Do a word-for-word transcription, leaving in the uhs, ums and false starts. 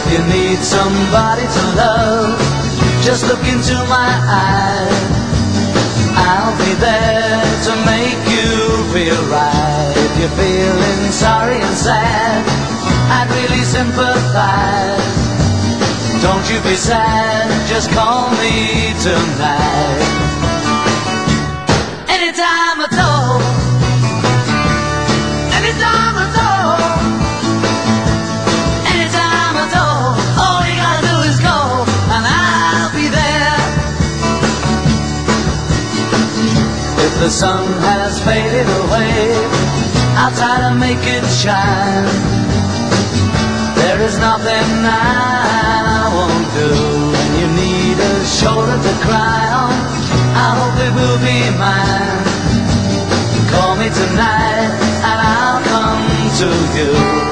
you need somebody to love, just look into my eyes. I'll be there to make you feel right. If you're feeling sorry and sad, I'd really sympathize. Don't you be sad, just call me tonight. Anytime at all, anytime at all, anytime at all. All you gotta do is call, and I'll be there. If the sun has faded away, I'll try to make it shine. There is nothing I won't do. When you need a shoulder to cry on, I hope it will be mine. Call me tonight and I'll come to you.